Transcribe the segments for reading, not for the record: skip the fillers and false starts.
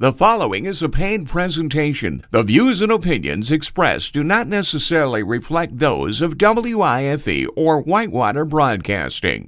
The following is a paid presentation. The views and opinions expressed do not necessarily reflect those of WIFE or Whitewater Broadcasting.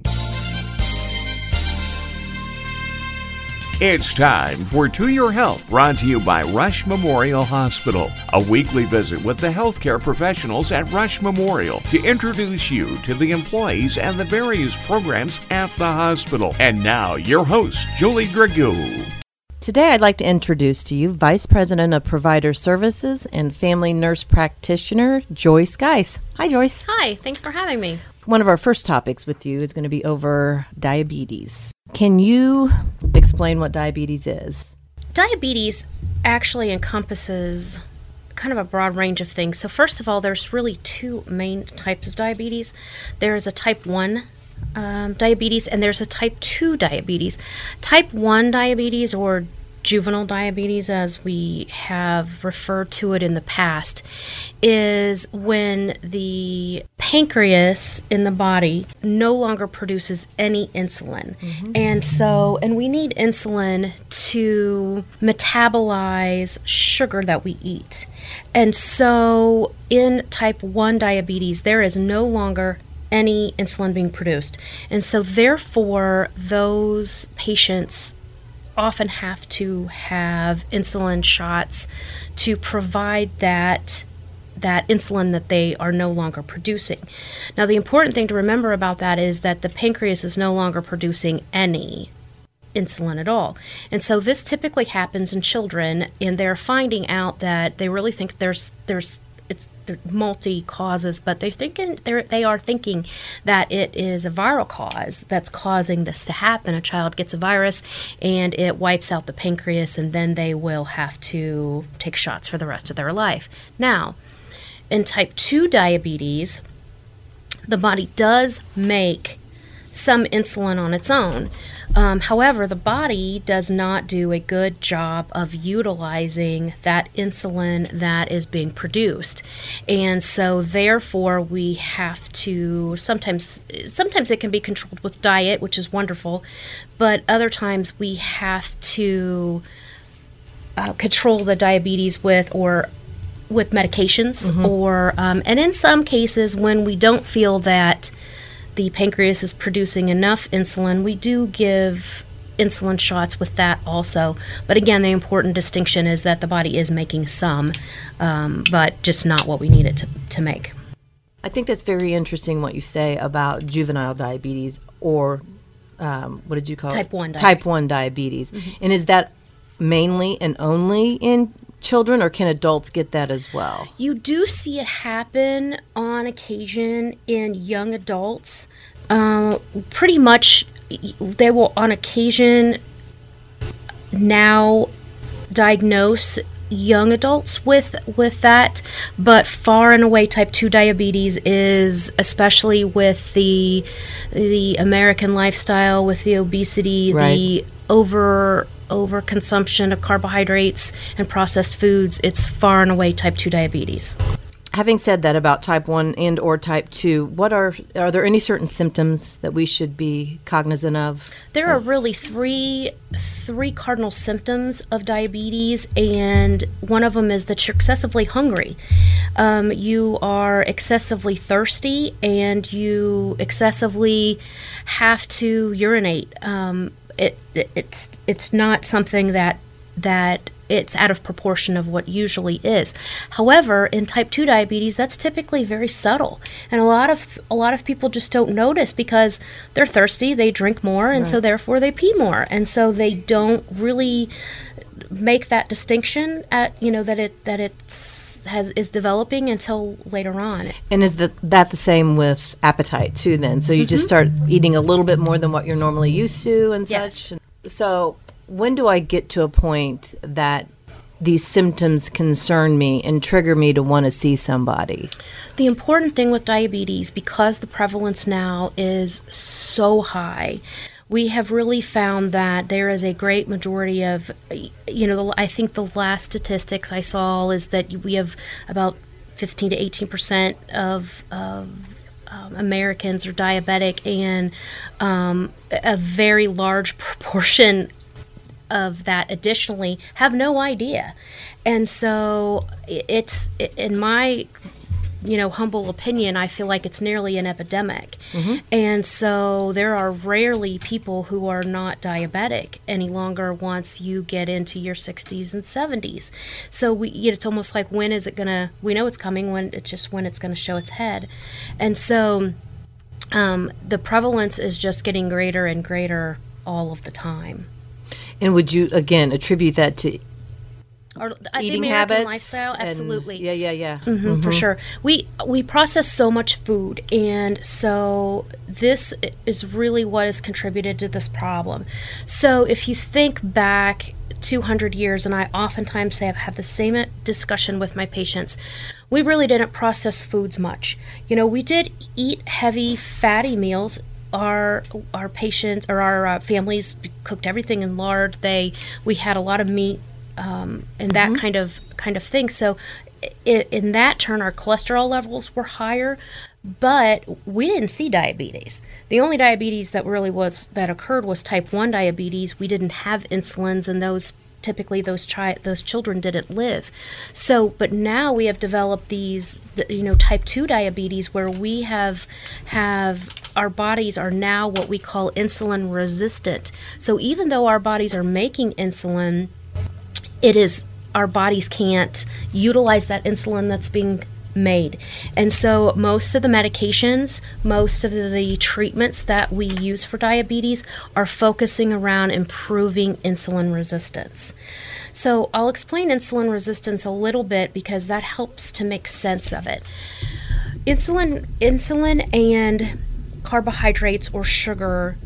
It's time for To Your Health, brought to you by Rush Memorial Hospital, a weekly visit with the healthcare professionals at Rush Memorial to introduce you to the employees and the various programs at the hospital. And now, your host, Julie Dragoo. Today, I'd like to introduce to you Vice President of Provider Services and Family Nurse Practitioner, Joyce Geis. Hi, Joyce. Hi, thanks for having me. One of our first topics with you is going to be over diabetes. Can you explain what diabetes is? Diabetes actually encompasses kind of a broad range of things. So first of all, there's really two main types of diabetes. There is a type 1 diabetes, and there's a type 2 diabetes. Type 1 diabetes, or juvenile diabetes as we have referred to it in the past, is when the pancreas in the body no longer produces any insulin. And we need insulin to metabolize sugar that we eat. And so in type 1 diabetes, there is no longer any insulin being produced. And so therefore, those patients often have to have insulin shots to provide that insulin that they are no longer producing. Now, the important thing to remember about that is that the pancreas is no longer producing any insulin at all. And so this typically happens in children, and they're finding out that they really think there's multi causes, but they are thinking that it is a viral cause that's causing this to happen. A child gets a virus and it wipes out the pancreas, and then they will have to take shots for the rest of their life. Now, in type 2 diabetes, the body does make some insulin on its own. However, the body does not do a good job of utilizing that insulin that is being produced. And so therefore we have to, sometimes it can be controlled with diet, which is wonderful, but other times we have to control the diabetes with medications, and in some cases when we don't feel that the pancreas is producing enough insulin, we do give insulin shots with that also. But again, the important distinction is that the body is making some, but just not what we need it to make. I think that's very interesting what you say about juvenile diabetes, or what did you call Type 1 it? Type 1 diabetes. And is that mainly and only in children, or can adults get that as well? You do see it happen on occasion in young adults. Pretty much, they will on occasion now diagnose young adults with that, but far and away type 2 diabetes is, especially with the American lifestyle, with the obesity, right, the overconsumption of carbohydrates and processed foods, it's far and away type 2 diabetes. Having said that about type 1 and or type 2, what are there any certain symptoms that we should be cognizant of? There are really three cardinal symptoms of diabetes, and one of them is that you're excessively hungry. You are excessively thirsty, and you excessively have to urinate. It's not something that it's out of proportion of what usually is. However, in type 2 diabetes, that's typically very subtle, and a lot of people just don't notice because they're thirsty, they drink more, and so therefore they pee more, and so they don't really make that distinction at that is developing until later on. And is that the same with appetite too? Then, so you just start eating a little bit more than what you're normally used to, and such. Yes. So when do I get to a point that these symptoms concern me and trigger me to want to see somebody? The important thing with diabetes, because the prevalence now is so high, we have really found that there is a great majority of, I think the last statistics I saw is that we have about 15 to 18% of Americans are diabetic, and a very large proportion of that additionally have no idea. And so it's, in my humble opinion, I feel like it's nearly an epidemic. And so there are rarely people who are not diabetic any longer once you get into your 60s and 70s. So it's almost like, when is it gonna, we know it's coming, when it's gonna show its head. And so the prevalence is just getting greater and greater all of the time. And would you, again, attribute that to eating the American habits, lifestyle? Absolutely. Yeah. For sure. We process so much food, and so this is really what has contributed to this problem. So if you think back 200 years, and I oftentimes say, I have the same discussion with my patients, we really didn't process foods much. We did eat heavy, fatty meals. Our patients, or our families, cooked everything in lard. We had a lot of meat. And that kind of thing. So in that turn, our cholesterol levels were higher, but we didn't see diabetes. The only diabetes that occurred was type 1 diabetes. We didn't have insulins, and those children didn't live. So, but now we have developed these, type 2 diabetes, where we have our bodies are now what we call insulin resistant. So even though our bodies are making insulin, our bodies can't utilize that insulin that's being made. And so most of the medications, most of the treatments that we use for diabetes are focusing around improving insulin resistance. So I'll explain insulin resistance a little bit, because that helps to make sense of it. Insulin and carbohydrates, or sugar,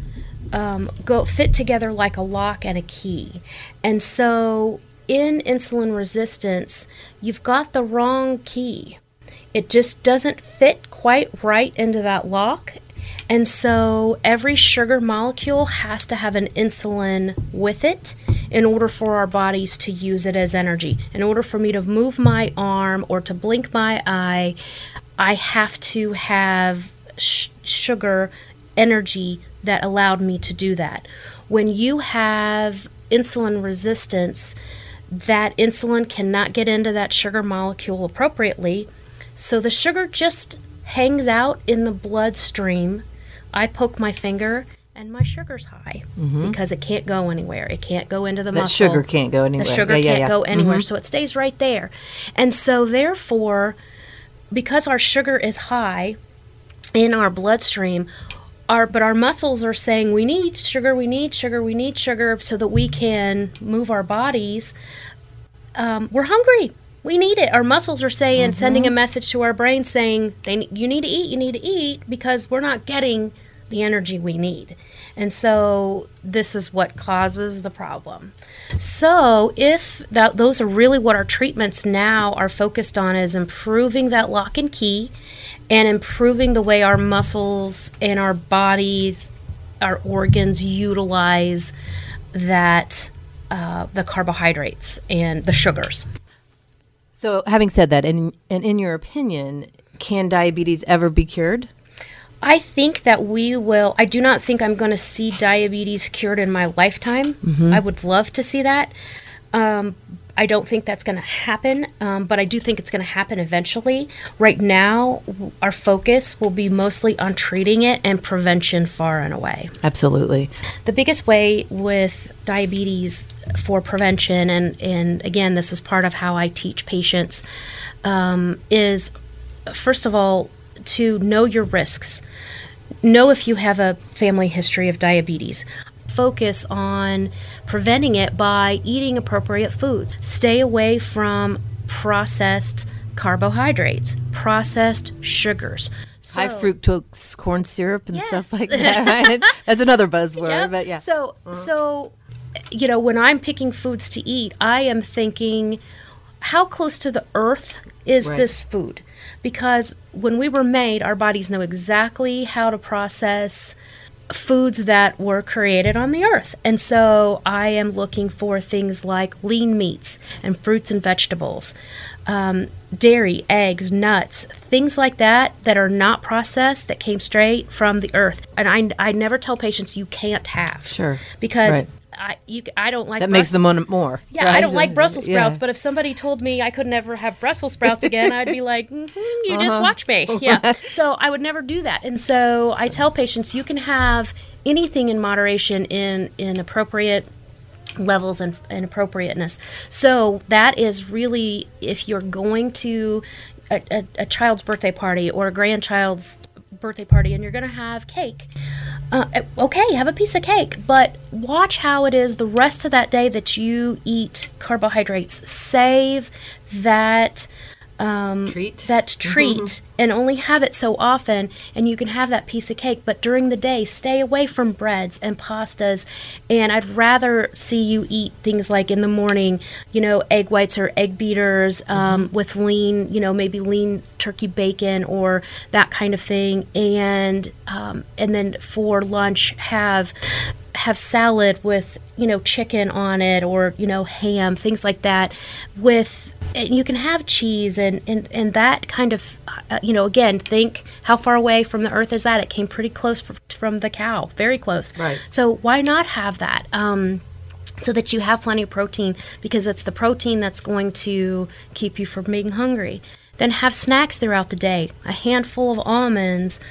fit together like a lock and a key. And so in insulin resistance, you've got the wrong key. It just doesn't fit quite right into that lock. And so every sugar molecule has to have an insulin with it in order for our bodies to use it as energy. In order for me to move my arm or to blink my eye, I have to have sugar energy that allowed me to do that. When you have insulin resistance, that insulin cannot get into that sugar molecule appropriately, so the sugar just hangs out in the bloodstream. I poke my finger, and my sugar's high because it can't go anywhere. It can't go into the muscle. That sugar can't go anywhere. The sugar can't go anywhere, so it stays right there. And so therefore, because our sugar is high in our bloodstream, but our muscles are saying, we need sugar, so that we can move our bodies. We're hungry. We need it. Our muscles are saying, sending a message to our brain saying, you need to eat, because we're not getting the energy we need. And so this is what causes the problem. So if those are really what our treatments now are focused on, is improving that lock and key, and improving the way our muscles and our bodies, our organs utilize that, the carbohydrates and the sugars. So having said that, and in your opinion, can diabetes ever be cured? I think that we will. I do not think I'm going to see diabetes cured in my lifetime. I would love to see that. I don't think that's going to happen, but I do think it's going to happen eventually. Right now, our focus will be mostly on treating it and prevention far and away. Absolutely. The biggest way with diabetes for prevention, and again, this is part of how I teach patients, is first of all, to know your risks. Know if you have a family history of diabetes. Focus on preventing it by eating appropriate foods. Stay away from processed carbohydrates, processed sugars. High fructose corn syrup and stuff like that, right? That's another buzzword, but yeah. So, when I'm picking foods to eat, I am thinking, how close to the earth is this food? Because when we were made, our bodies know exactly how to process foods that were created on the earth. And so I am looking for things like lean meats and fruits and vegetables, dairy, eggs, nuts, things like that are not processed, that came straight from the earth. And I never tell patients you can't have. Sure. Because I don't like that makes them want more. Yeah, right? I don't like Brussels sprouts, Yeah. but if somebody told me I could never have Brussels sprouts again, I'd be like, you just watch me. Yeah. So I would never do that. And so I tell patients you can have anything in moderation in appropriate levels and appropriateness. So that is really, if you're going to a child's birthday party or a grandchild's birthday party and you're going to have cake, okay, have a piece of cake, but watch how it is the rest of that day that you eat carbohydrates. Save that treat and only have it so often, and you can have that piece of cake, but during the day stay away from breads and pastas. And I'd rather see you eat things like in the morning, egg whites or egg beaters with lean, maybe lean turkey bacon or that kind of thing, and then for lunch have salad with chicken on it, or ham, things like that. And you can have cheese and that kind of, again, think how far away from the earth is that? It came pretty close from the cow, very close. Right. So why not have that? So that you have plenty of protein, because it's the protein that's going to keep you from being hungry. Then have snacks throughout the day, a handful of almonds,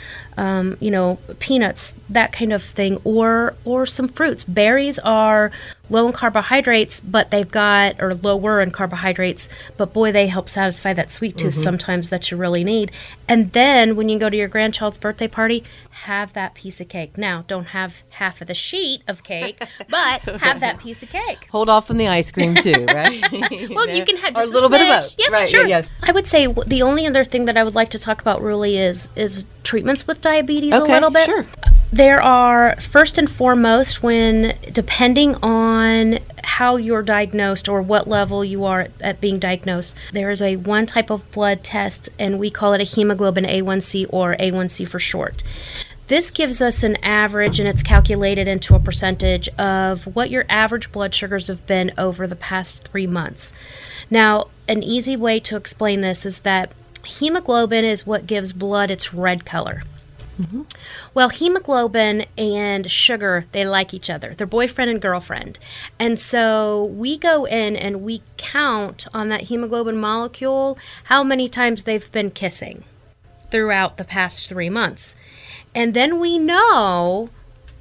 peanuts, that kind of thing, or some fruits. Berries are low in carbohydrates, but or lower in carbohydrates, but boy, they help satisfy that sweet tooth sometimes that you really need. And then when you go to your grandchild's birthday party, have that piece of cake. Now, don't have half of the sheet of cake, but have that piece of cake. Hold off on the ice cream too, right? Well, you can have just a little bit of both. Yep, right? Sure. Yes. I would say the only other thing that I would like to talk about really is treatments with diabetes a little bit. Sure. There are, first and foremost, depending on how you're diagnosed or what level you are at being diagnosed, there is one type of blood test, and we call it a hemoglobin A1C, or A1C for short. This gives us an average, and it's calculated into a percentage of what your average blood sugars have been over the past 3 months. Now, an easy way to explain this is that hemoglobin is what gives blood its red color. Mm-hmm. Well, hemoglobin and sugar, they like each other. They're boyfriend and girlfriend. And so we go in and we count on that hemoglobin molecule how many times they've been kissing throughout the past 3 months. And then we know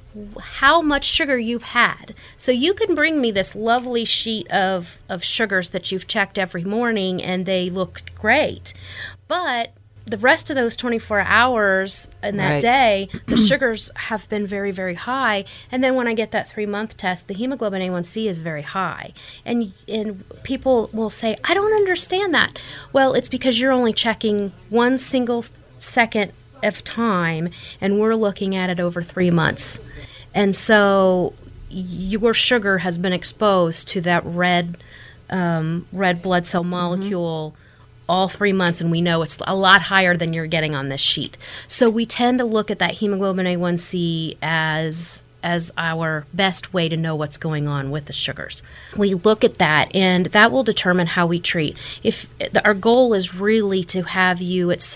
how much sugar you've had. So you can bring me this lovely sheet of sugars that you've checked every morning, and they look great. But the rest of those 24 hours in that day, the sugars have been very, very high. And then when I get that 3-month test, the hemoglobin A1C is very high. And people will say, I don't understand that. Well, it's because you're only checking one single second of time, and we're looking at it over 3 months. And so your sugar has been exposed to that red blood cell molecule all 3 months, and we know it's a lot higher than you're getting on this sheet. So we tend to look at that hemoglobin A1C as our best way to know what's going on with the sugars. We look at that, and that will determine how we treat. If our goal is really to have you at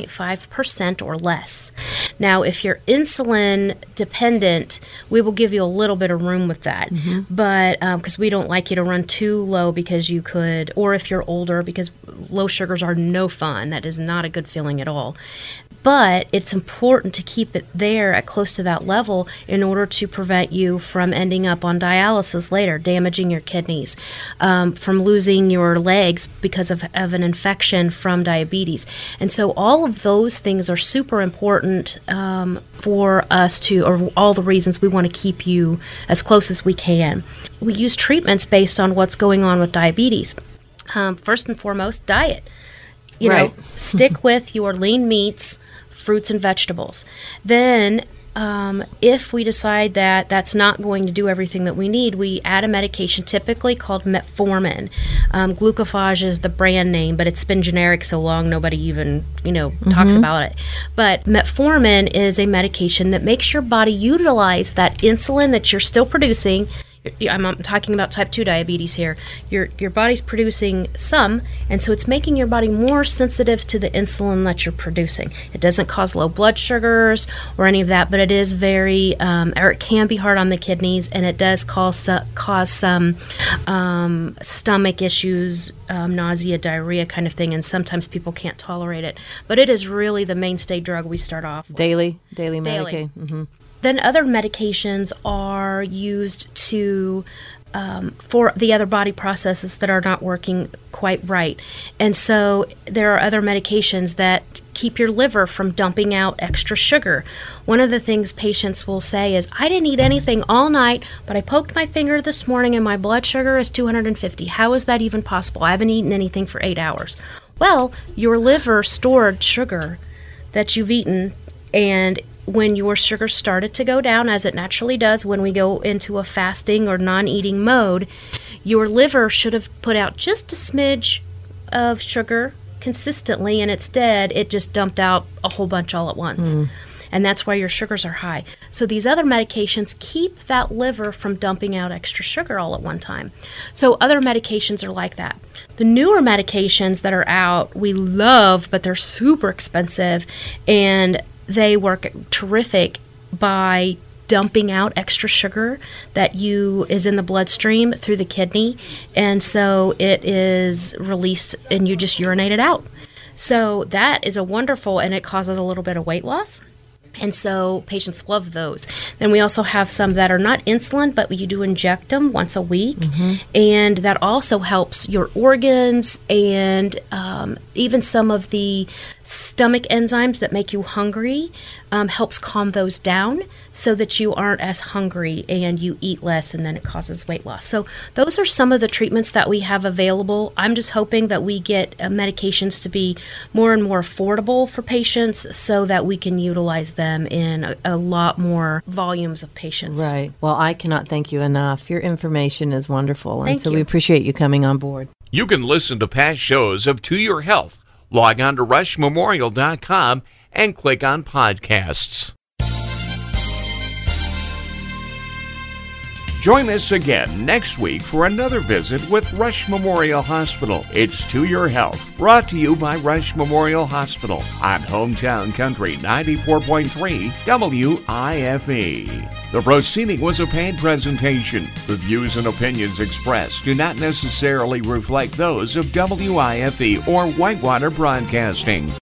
6.5% or less. Now, if you're insulin dependent, we will give you a little bit of room with that, but because we don't like you to run too low, because you could, or if you're older, because low sugars are no fun. That is not a good feeling at all. But it's important to keep it there at close to that level in order to prevent you from ending up on dialysis later, damaging your kidneys, from losing your legs because of an infection from diabetes. And so all of those things are super important for us to, or all the reasons we want to keep you as close as we can. We use treatments based on what's going on with diabetes. First and foremost, diet. Stick with your lean meats, fruits and vegetables. Then if we decide that that's not going to do everything that we need, we add a medication typically called metformin. Glucophage is the brand name, but it's been generic so long nobody even talks about it. But metformin is a medication that makes your body utilize that insulin that you're still producing. I'm talking about type 2 diabetes here. Your body's producing some, and so it's making your body more sensitive to the insulin that you're producing. It doesn't cause low blood sugars or any of that, but it is very, or it can be hard on the kidneys, and it does cause some stomach issues, nausea, diarrhea kind of thing, and sometimes people can't tolerate it. But it is really the mainstay drug we start off with. Daily Medicaid. Mm-hmm. Then other medications are used to for the other body processes that are not working quite right. And so there are other medications that keep your liver from dumping out extra sugar. One of the things patients will say is, I didn't eat anything all night, but I poked my finger this morning and my blood sugar is 250. How is that even possible? I haven't eaten anything for 8 hours. Well, your liver stored sugar that you've eaten, and when your sugar started to go down, as it naturally does when we go into a fasting or non-eating mode, your liver should have put out just a smidge of sugar consistently, and instead it just dumped out a whole bunch all at once. And that's why your sugars are high. So these other medications keep that liver from dumping out extra sugar all at one time. So other medications are like that. The newer medications that are out, we love, but they're super expensive, and they work terrific by dumping out extra sugar that is in the bloodstream through the kidney, and so it is released and you just urinate it out. So that is a wonderful, and it causes a little bit of weight loss. And so patients love those. Then we also have some that are not insulin, but you do inject them once a week. And that also helps your organs and even some of the stomach enzymes that make you hungry, helps calm those down so that you aren't as hungry and you eat less, and then it causes weight loss. So those are some of the treatments that we have available. I'm just hoping that we get medications to be more and more affordable for patients so that we can utilize them in a lot more volumes of patients. Right. Well, I cannot thank you enough. Your information is wonderful, and Thank you. we appreciate you coming on board. You can listen to past shows of To Your Health. Log on to rushmemorial.com and click on podcasts. Join us again next week for another visit with Rush Memorial Hospital. It's To Your Health, brought to you by Rush Memorial Hospital on Hometown Country 94.3 WIFE. The proceeding was a paid presentation. The views and opinions expressed do not necessarily reflect those of WIFE or Whitewater Broadcasting.